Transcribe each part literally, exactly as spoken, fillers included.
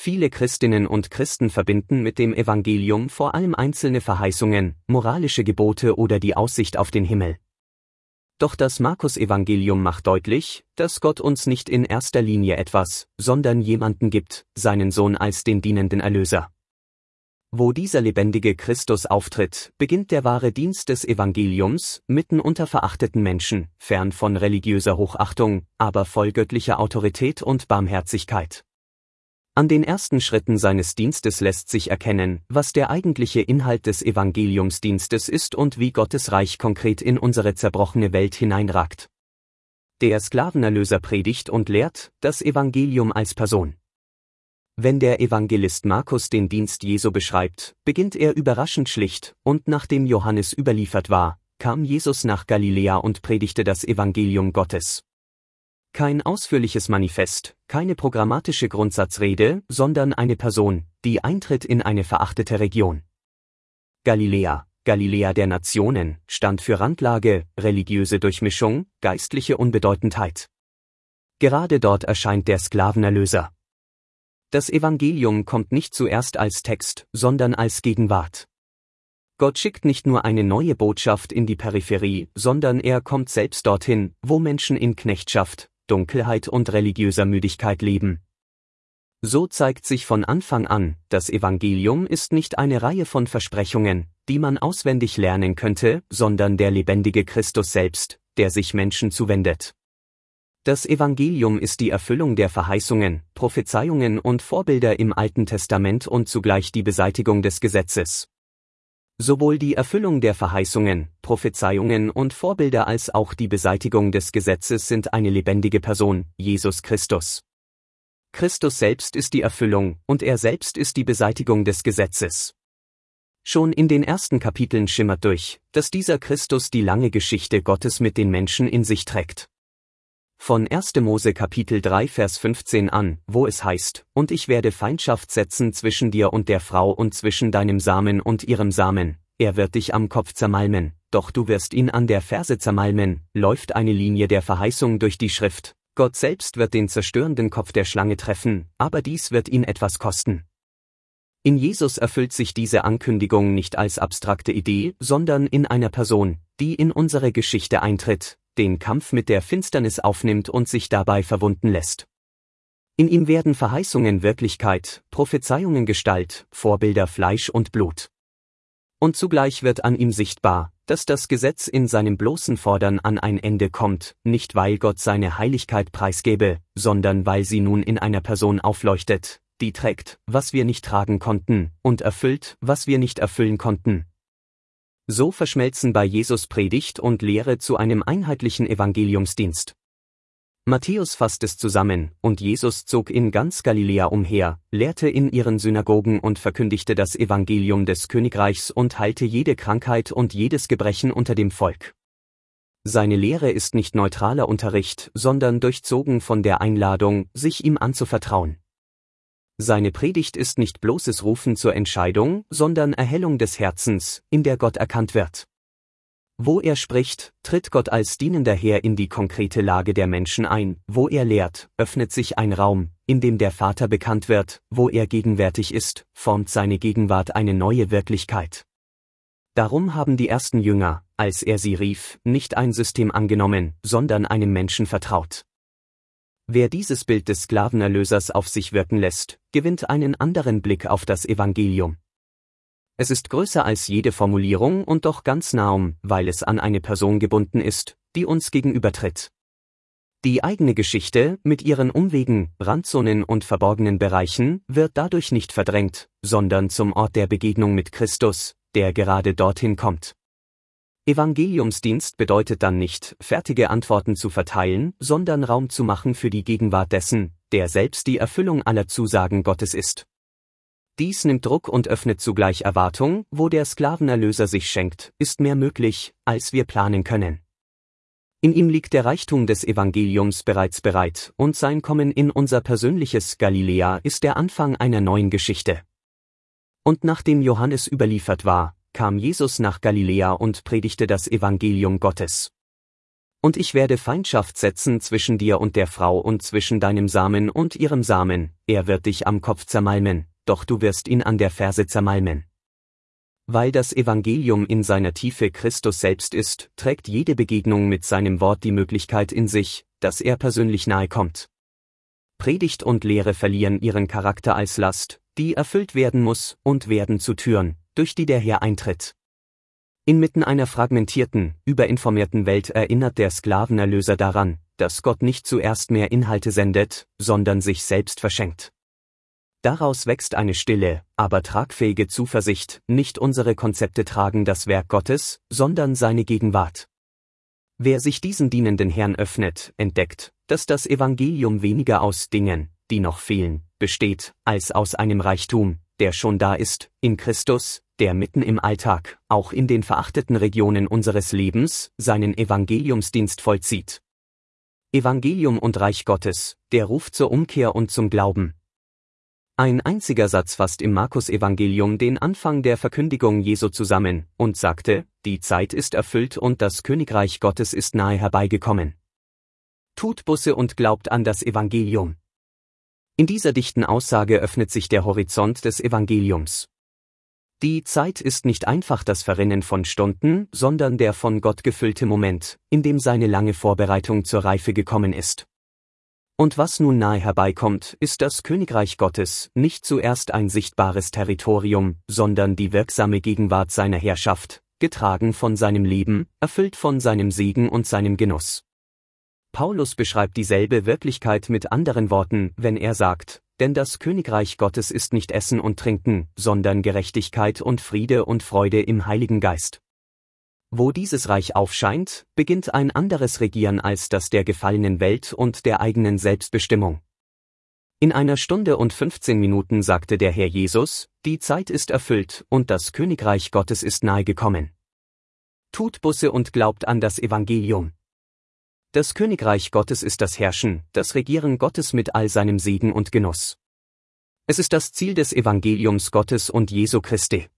Viele Christinnen und Christen verbinden mit dem Evangelium vor allem einzelne Verheißungen, moralische Gebote oder die Aussicht auf den Himmel. Doch das Markus-Evangelium macht deutlich, dass Gott uns nicht in erster Linie etwas, sondern jemanden gibt, seinen Sohn als den dienenden Erlöser. Wo dieser lebendige Christus auftritt, beginnt der wahre Dienst des Evangeliums, mitten unter verachteten Menschen, fern von religiöser Hochachtung, aber voll göttlicher Autorität und Barmherzigkeit. An den ersten Schritten seines Dienstes lässt sich erkennen, was der eigentliche Inhalt des Evangeliumsdienstes ist und wie Gottes Reich konkret in unsere zerbrochene Welt hineinragt. Der Sklavenerlöser predigt und lehrt das Evangelium als Person. Wenn der Evangelist Markus den Dienst Jesu beschreibt, beginnt er überraschend schlicht, und nachdem Johannes überliefert war, kam Jesus nach Galiläa und predigte das Evangelium Gottes. Kein ausführliches Manifest, keine programmatische Grundsatzrede, sondern eine Person, die eintritt in eine verachtete Region. Galiläa, Galiläa der Nationen, stand für Randlage, religiöse Durchmischung, geistliche Unbedeutendheit. Gerade dort erscheint der Sklavenerlöser. Das Evangelium kommt nicht zuerst als Text, sondern als Gegenwart. Gott schickt nicht nur eine neue Botschaft in die Peripherie, sondern er kommt selbst dorthin, wo Menschen in Knechtschaft, Dunkelheit und religiöser Müdigkeit leben. So zeigt sich von Anfang an, das Evangelium ist nicht eine Reihe von Versprechungen, die man auswendig lernen könnte, sondern der lebendige Christus selbst, der sich Menschen zuwendet. Das Evangelium ist die Erfüllung der Verheißungen, Prophezeiungen und Vorbilder im Alten Testament und zugleich die Beseitigung des Gesetzes. Sowohl die Erfüllung der Verheißungen, Prophezeiungen und Vorbilder als auch die Beseitigung des Gesetzes sind eine lebendige Person, Jesus Christus. Christus selbst ist die Erfüllung, und er selbst ist die Beseitigung des Gesetzes. Schon in den ersten Kapiteln schimmert durch, dass dieser Christus die lange Geschichte Gottes mit den Menschen in sich trägt. Von erster Mose Kapitel drei Vers fünfzehn an, wo es heißt, und ich werde Feindschaft setzen zwischen dir und der Frau und zwischen deinem Samen und ihrem Samen, er wird dich am Kopf zermalmen, doch du wirst ihn an der Ferse zermalmen, läuft eine Linie der Verheißung durch die Schrift. Gott selbst wird den zerstörenden Kopf der Schlange treffen, aber dies wird ihn etwas kosten. In Jesus erfüllt sich diese Ankündigung nicht als abstrakte Idee, sondern in einer Person, die in unsere Geschichte eintritt, den Kampf mit der Finsternis aufnimmt und sich dabei verwunden lässt. In ihm werden Verheißungen Wirklichkeit, Prophezeiungen Gestalt, Vorbilder Fleisch und Blut. Und zugleich wird an ihm sichtbar, dass das Gesetz in seinem bloßen Fordern an ein Ende kommt, nicht weil Gott seine Heiligkeit preisgebe, sondern weil sie nun in einer Person aufleuchtet, die trägt, was wir nicht tragen konnten, und erfüllt, was wir nicht erfüllen konnten. So verschmelzen bei Jesus Predigt und Lehre zu einem einheitlichen Evangeliumsdienst. Matthäus fasst es zusammen, und Jesus zog in ganz Galiläa umher, lehrte in ihren Synagogen und verkündigte das Evangelium des Königreichs und heilte jede Krankheit und jedes Gebrechen unter dem Volk. Seine Lehre ist nicht neutraler Unterricht, sondern durchzogen von der Einladung, sich ihm anzuvertrauen. Seine Predigt ist nicht bloßes Rufen zur Entscheidung, sondern Erhellung des Herzens, in der Gott erkannt wird. Wo er spricht, tritt Gott als dienender Herr in die konkrete Lage der Menschen ein, wo er lehrt, öffnet sich ein Raum, in dem der Vater bekannt wird, wo er gegenwärtig ist, formt seine Gegenwart eine neue Wirklichkeit. Darum haben die ersten Jünger, als er sie rief, nicht ein System angenommen, sondern einem Menschen vertraut. Wer dieses Bild des Sklavenerlösers auf sich wirken lässt, gewinnt einen anderen Blick auf das Evangelium. Es ist größer als jede Formulierung und doch ganz nahm, weil es an eine Person gebunden ist, die uns gegenübertritt. Die eigene Geschichte, mit ihren Umwegen, Randzonen und verborgenen Bereichen, wird dadurch nicht verdrängt, sondern zum Ort der Begegnung mit Christus, der gerade dorthin kommt. Evangeliumsdienst bedeutet dann nicht, fertige Antworten zu verteilen, sondern Raum zu machen für die Gegenwart dessen, der selbst die Erfüllung aller Zusagen Gottes ist. Dies nimmt Druck und öffnet zugleich Erwartung, wo der Sklavenerlöser sich schenkt, ist mehr möglich, als wir planen können. In ihm liegt der Reichtum des Evangeliums bereits bereit, und sein Kommen in unser persönliches Galiläa ist der Anfang einer neuen Geschichte. Und nachdem Johannes überliefert war, kam Jesus nach Galiläa und predigte das Evangelium Gottes. Und ich werde Feindschaft setzen zwischen dir und der Frau und zwischen deinem Samen und ihrem Samen, er wird dich am Kopf zermalmen, doch du wirst ihn an der Ferse zermalmen. Weil das Evangelium in seiner Tiefe Christus selbst ist, trägt jede Begegnung mit seinem Wort die Möglichkeit in sich, dass er persönlich nahe kommt. Predigt und Lehre verlieren ihren Charakter als Last, die erfüllt werden muss, und werden zu Türen, durch die der Herr eintritt. Inmitten einer fragmentierten, überinformierten Welt erinnert der Sklavenerlöser daran, dass Gott nicht zuerst mehr Inhalte sendet, sondern sich selbst verschenkt. Daraus wächst eine stille, aber tragfähige Zuversicht, nicht unsere Konzepte tragen das Werk Gottes, sondern seine Gegenwart. Wer sich diesem dienenden Herrn öffnet, entdeckt, dass das Evangelium weniger aus Dingen, die noch fehlen, besteht, als aus einem Reichtum, der schon da ist, in Christus, der mitten im Alltag, auch in den verachteten Regionen unseres Lebens, seinen Evangeliumsdienst vollzieht. Evangelium und Reich Gottes, der Ruf zur Umkehr und zum Glauben. Ein einziger Satz fasst im Markus-Evangelium den Anfang der Verkündigung Jesu zusammen und sagte, die Zeit ist erfüllt und das Königreich Gottes ist nahe herbeigekommen. Tut Buße und glaubt an das Evangelium. In dieser dichten Aussage öffnet sich der Horizont des Evangeliums. Die Zeit ist nicht einfach das Verrinnen von Stunden, sondern der von Gott gefüllte Moment, in dem seine lange Vorbereitung zur Reife gekommen ist. Und was nun nahe herbeikommt, ist das Königreich Gottes, nicht zuerst ein sichtbares Territorium, sondern die wirksame Gegenwart seiner Herrschaft, getragen von seinem Leben, erfüllt von seinem Segen und seinem Genuss. Paulus beschreibt dieselbe Wirklichkeit mit anderen Worten, wenn er sagt, denn das Königreich Gottes ist nicht Essen und Trinken, sondern Gerechtigkeit und Friede und Freude im Heiligen Geist. Wo dieses Reich aufscheint, beginnt ein anderes Regieren als das der gefallenen Welt und der eigenen Selbstbestimmung. In einer Stunde und fünfzehn Minuten sagte der Herr Jesus, die Zeit ist erfüllt und das Königreich Gottes ist nahe gekommen. Tut Buße und glaubt an das Evangelium. Das Königreich Gottes ist das Herrschen, das Regieren Gottes mit all seinem Segen und Genuss. Es ist das Ziel des Evangeliums Gottes und Jesu Christi.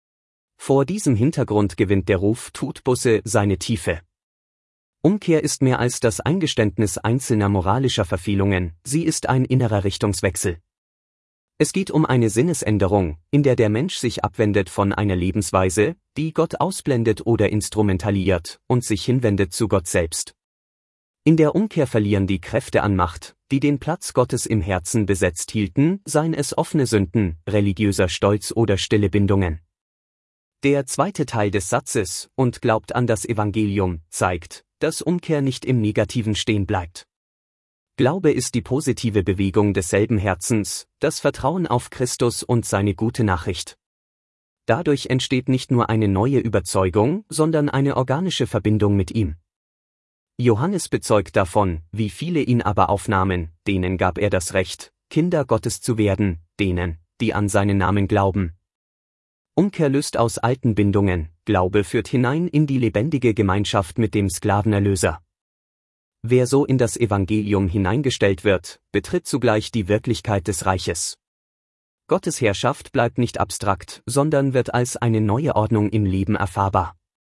Vor diesem Hintergrund gewinnt der Ruf Tut Buße seine Tiefe. Umkehr ist mehr als das Eingeständnis einzelner moralischer Verfehlungen, sie ist ein innerer Richtungswechsel. Es geht um eine Sinnesänderung, in der der Mensch sich abwendet von einer Lebensweise, die Gott ausblendet oder instrumentaliert, und sich hinwendet zu Gott selbst. In der Umkehr verlieren die Kräfte an Macht, die den Platz Gottes im Herzen besetzt hielten, seien es offene Sünden, religiöser Stolz oder stille Bindungen. Der zweite Teil des Satzes, und glaubt an das Evangelium, zeigt, dass Umkehr nicht im Negativen stehen bleibt. Glaube ist die positive Bewegung desselben Herzens, das Vertrauen auf Christus und seine gute Nachricht. Dadurch entsteht nicht nur eine neue Überzeugung, sondern eine organische Verbindung mit ihm. Johannes bezeugt davon, wie viele ihn aber aufnahmen, denen gab er das Recht, Kinder Gottes zu werden, denen, die an seinen Namen glauben. Umkehr löst aus alten Bindungen, Glaube führt hinein in die lebendige Gemeinschaft mit dem Sklavenerlöser. Wer so in das Evangelium hineingestellt wird, betritt zugleich die Wirklichkeit des Reiches. Gottes Herrschaft bleibt nicht abstrakt, sondern wird als eine neue Ordnung im Leben erfahrbar.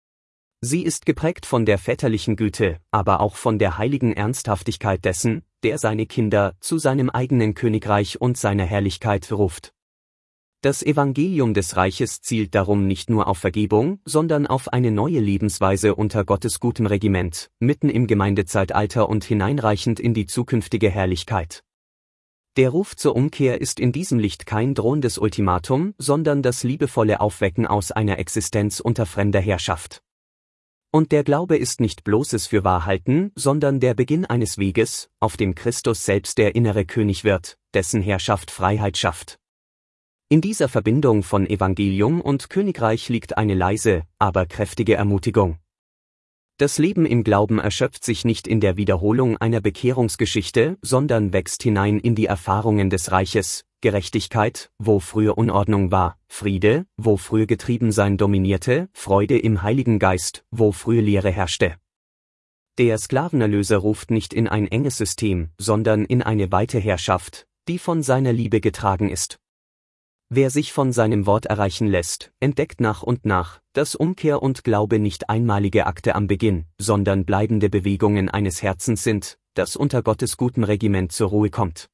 Sie ist geprägt von der väterlichen Güte, aber auch von der heiligen Ernsthaftigkeit dessen, der seine Kinder zu seinem eigenen Königreich und seiner Herrlichkeit ruft. Das Evangelium des Reiches zielt darum nicht nur auf Vergebung, sondern auf eine neue Lebensweise unter Gottes gutem Regiment, mitten im Gemeindezeitalter und hineinreichend in die zukünftige Herrlichkeit. Der Ruf zur Umkehr ist in diesem Licht kein drohendes Ultimatum, sondern das liebevolle Aufwecken aus einer Existenz unter fremder Herrschaft. Und der Glaube ist nicht bloßes Fürwahrhalten, sondern der Beginn eines Weges, auf dem Christus selbst der innere König wird, dessen Herrschaft Freiheit schafft. In dieser Verbindung von Evangelium und Königreich liegt eine leise, aber kräftige Ermutigung. Das Leben im Glauben erschöpft sich nicht in der Wiederholung einer Bekehrungsgeschichte, sondern wächst hinein in die Erfahrungen des Reiches, Gerechtigkeit, wo früher Unordnung war, Friede, wo früher Getriebensein dominierte, Freude im Heiligen Geist, wo früher Leere herrschte. Der Sklavenerlöser ruft nicht in ein enges System, sondern in eine weite Herrschaft, die von seiner Liebe getragen ist. Wer sich von seinem Wort erreichen lässt, entdeckt nach und nach, dass Umkehr und Glaube nicht einmalige Akte am Beginn, sondern bleibende Bewegungen eines Herzens sind, das unter Gottes gutem Regiment zur Ruhe kommt.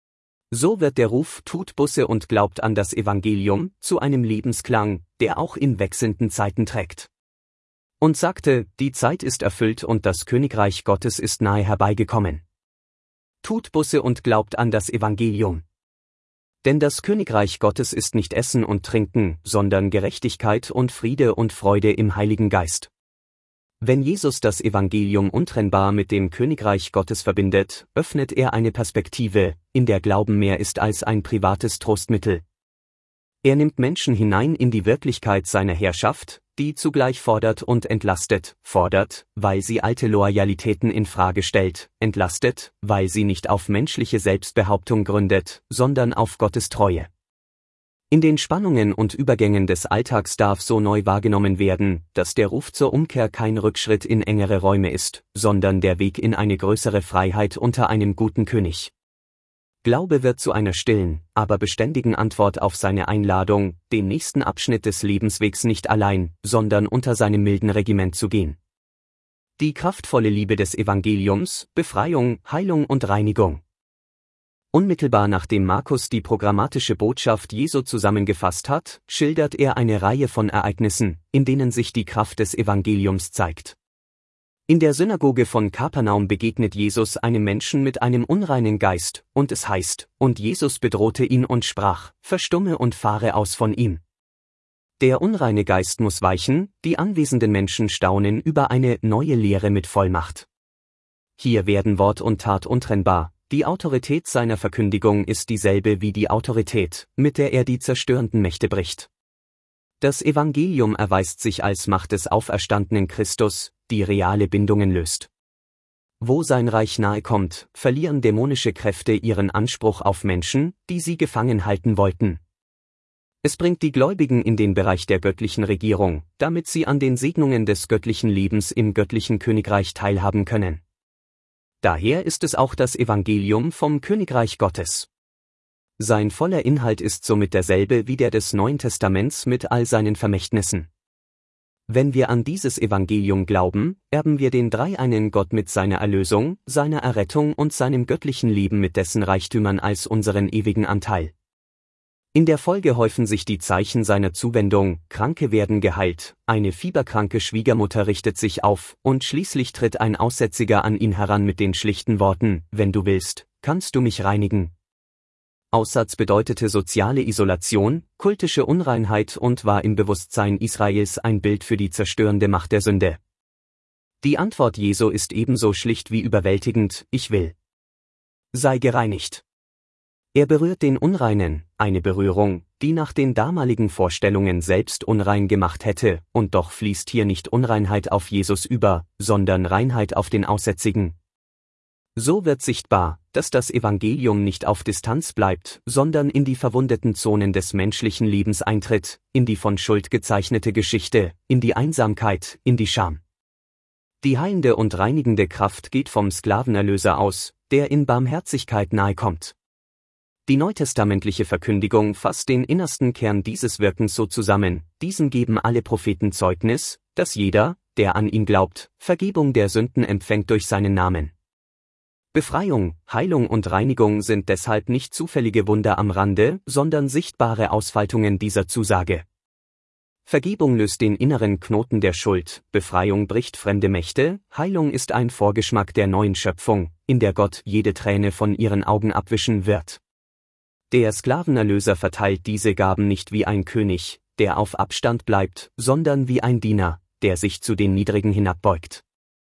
So wird der Ruf „Tut Buße und glaubt an das Evangelium“ zu einem Lebensklang, der auch in wechselnden Zeiten trägt. Und sagte, die Zeit ist erfüllt und das Königreich Gottes ist nahe herbeigekommen. Tut Buße und glaubt an das Evangelium. Denn das Königreich Gottes ist nicht Essen und Trinken, sondern Gerechtigkeit und Friede und Freude im Heiligen Geist. Wenn Jesus das Evangelium untrennbar mit dem Königreich Gottes verbindet, öffnet er eine Perspektive, in der Glauben mehr ist als ein privates Trostmittel. Er nimmt Menschen hinein in die Wirklichkeit seiner Herrschaft, die zugleich fordert und entlastet, fordert, weil sie alte Loyalitäten in Frage stellt, entlastet, weil sie nicht auf menschliche Selbstbehauptung gründet, sondern auf Gottes Treue. In den Spannungen und Übergängen des Alltags darf so neu wahrgenommen werden, dass der Ruf zur Umkehr kein Rückschritt in engere Räume ist, sondern der Weg in eine größere Freiheit unter einem guten König. Glaube wird zu einer stillen, aber beständigen Antwort auf seine Einladung, den nächsten Abschnitt des Lebenswegs nicht allein, sondern unter seinem milden Regiment zu gehen. Die kraftvolle Liebe des Evangeliums, Befreiung, Heilung und Reinigung. Unmittelbar nachdem Markus die programmatische Botschaft Jesu zusammengefasst hat, schildert er eine Reihe von Ereignissen, in denen sich die Kraft des Evangeliums zeigt. In der Synagoge von Kapernaum begegnet Jesus einem Menschen mit einem unreinen Geist, und es heißt, und Jesus bedrohte ihn und sprach, verstumme und fahre aus von ihm. Der unreine Geist muss weichen, die anwesenden Menschen staunen über eine neue Lehre mit Vollmacht. Hier werden Wort und Tat untrennbar, die Autorität seiner Verkündigung ist dieselbe wie die Autorität, mit der er die zerstörenden Mächte bricht. Das Evangelium erweist sich als Macht des auferstandenen Christus, die reale Bindungen löst. Wo sein Reich nahe kommt, verlieren dämonische Kräfte ihren Anspruch auf Menschen, die sie gefangen halten wollten. Es bringt die Gläubigen in den Bereich der göttlichen Regierung, damit sie an den Segnungen des göttlichen Lebens im göttlichen Königreich teilhaben können. Daher ist es auch das Evangelium vom Königreich Gottes. Sein voller Inhalt ist somit derselbe wie der des Neuen Testaments mit all seinen Vermächtnissen. Wenn wir an dieses Evangelium glauben, erben wir den dreieinen Gott mit seiner Erlösung, seiner Errettung und seinem göttlichen Leben mit dessen Reichtümern als unseren ewigen Anteil. In der Folge häufen sich die Zeichen seiner Zuwendung, Kranke werden geheilt, eine fieberkranke Schwiegermutter richtet sich auf, und schließlich tritt ein Aussätziger an ihn heran mit den schlichten Worten, wenn du willst, kannst du mich reinigen. Aussatz bedeutete soziale Isolation, kultische Unreinheit und war im Bewusstsein Israels ein Bild für die zerstörende Macht der Sünde. Die Antwort Jesu ist ebenso schlicht wie überwältigend, ich will. Sei gereinigt. Er berührt den Unreinen, eine Berührung, die nach den damaligen Vorstellungen selbst unrein gemacht hätte, und doch fließt hier nicht Unreinheit auf Jesus über, sondern Reinheit auf den Aussätzigen. So wird sichtbar, dass das Evangelium nicht auf Distanz bleibt, sondern in die verwundeten Zonen des menschlichen Lebens eintritt, in die von Schuld gezeichnete Geschichte, in die Einsamkeit, in die Scham. Die heilende und reinigende Kraft geht vom Sklavenerlöser aus, der in Barmherzigkeit nahekommt. Die neutestamentliche Verkündigung fasst den innersten Kern dieses Wirkens so zusammen, diesem geben alle Propheten Zeugnis, dass jeder, der an ihn glaubt, Vergebung der Sünden empfängt durch seinen Namen. Befreiung, Heilung und Reinigung sind deshalb nicht zufällige Wunder am Rande, sondern sichtbare Ausfaltungen dieser Zusage. Vergebung löst den inneren Knoten der Schuld, Befreiung bricht fremde Mächte, Heilung ist ein Vorgeschmack der neuen Schöpfung, in der Gott jede Träne von ihren Augen abwischen wird. Der Sklavenerlöser verteilt diese Gaben nicht wie ein König, der auf Abstand bleibt, sondern wie ein Diener, der sich zu den Niedrigen hinabbeugt.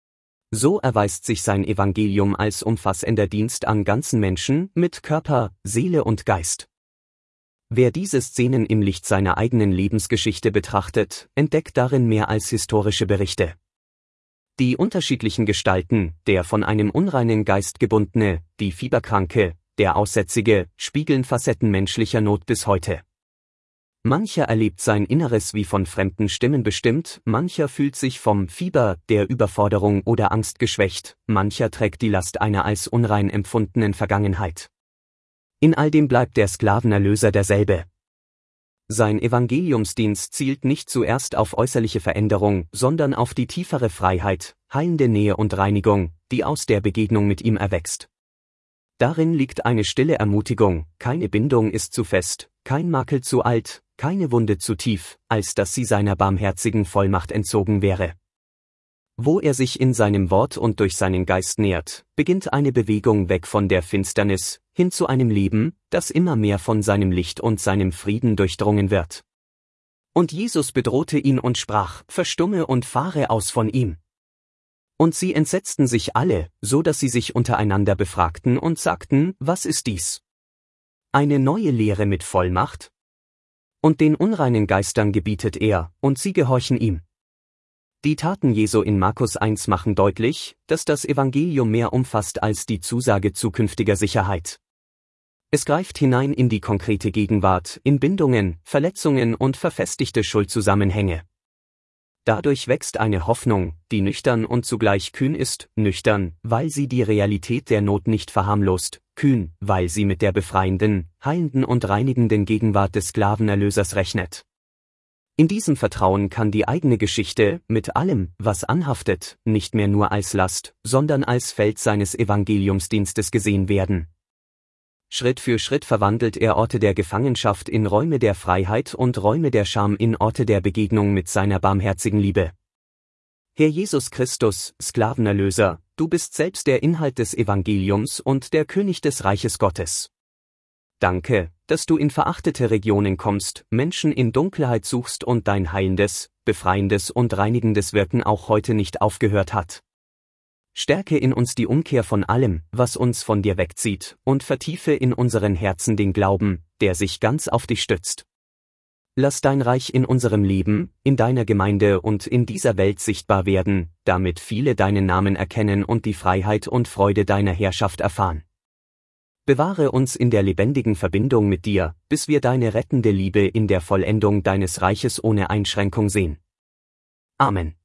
So erweist sich sein Evangelium als umfassender Dienst an ganzen Menschen, mit Körper, Seele und Geist. Wer diese Szenen im Licht seiner eigenen Lebensgeschichte betrachtet, entdeckt darin mehr als historische Berichte. Die unterschiedlichen Gestalten, der von einem unreinen Geist gebundene, die Fieberkranke, der Aussätzige, spiegeln Facetten menschlicher Not bis heute. Mancher erlebt sein Inneres wie von fremden Stimmen bestimmt, mancher fühlt sich vom Fieber, der Überforderung oder Angst geschwächt, mancher trägt die Last einer als unrein empfundenen Vergangenheit. In all dem bleibt der Sklavenerlöser derselbe. Sein Evangeliumsdienst zielt nicht zuerst auf äußerliche Veränderung, sondern auf die tiefere Freiheit, heilende Nähe und Reinigung, die aus der Begegnung mit ihm erwächst. Darin liegt eine stille Ermutigung, keine Bindung ist zu fest, kein Makel zu alt, keine Wunde zu tief, als dass sie seiner barmherzigen Vollmacht entzogen wäre. Wo er sich in seinem Wort und durch seinen Geist nährt, beginnt eine Bewegung weg von der Finsternis, hin zu einem Leben, das immer mehr von seinem Licht und seinem Frieden durchdrungen wird. Und Jesus bedrohte ihn und sprach, verstumme und fahre aus von ihm. Und sie entsetzten sich alle, so dass sie sich untereinander befragten und sagten, was ist dies? Eine neue Lehre mit Vollmacht? Und den unreinen Geistern gebietet er, und sie gehorchen ihm. Die Taten Jesu in Markus eins machen deutlich, dass das Evangelium mehr umfasst als die Zusage zukünftiger Sicherheit. Es greift hinein in die konkrete Gegenwart, in Bindungen, Verletzungen und verfestigte Schuldzusammenhänge. Dadurch wächst eine Hoffnung, die nüchtern und zugleich kühn ist, nüchtern, weil sie die Realität der Not nicht verharmlost, kühn, weil sie mit der befreienden, heilenden und reinigenden Gegenwart des Sklavenerlösers rechnet. In diesem Vertrauen kann die eigene Geschichte, mit allem, was anhaftet, nicht mehr nur als Last, sondern als Feld seines Evangeliumsdienstes gesehen werden. Schritt für Schritt verwandelt er Orte der Gefangenschaft in Räume der Freiheit und Räume der Scham in Orte der Begegnung mit seiner barmherzigen Liebe. Herr Jesus Christus, Sklavenerlöser, du bist selbst der Inhalt des Evangeliums und der König des Reiches Gottes. Danke, dass du in verachtete Regionen kommst, Menschen in Dunkelheit suchst und dein heilendes, befreiendes und reinigendes Wirken auch heute nicht aufgehört hat. Stärke in uns die Umkehr von allem, was uns von dir wegzieht, und vertiefe in unseren Herzen den Glauben, der sich ganz auf dich stützt. Lass dein Reich in unserem Leben, in deiner Gemeinde und in dieser Welt sichtbar werden, damit viele deinen Namen erkennen und die Freiheit und Freude deiner Herrschaft erfahren. Bewahre uns in der lebendigen Verbindung mit dir, bis wir deine rettende Liebe in der Vollendung deines Reiches ohne Einschränkung sehen. Amen.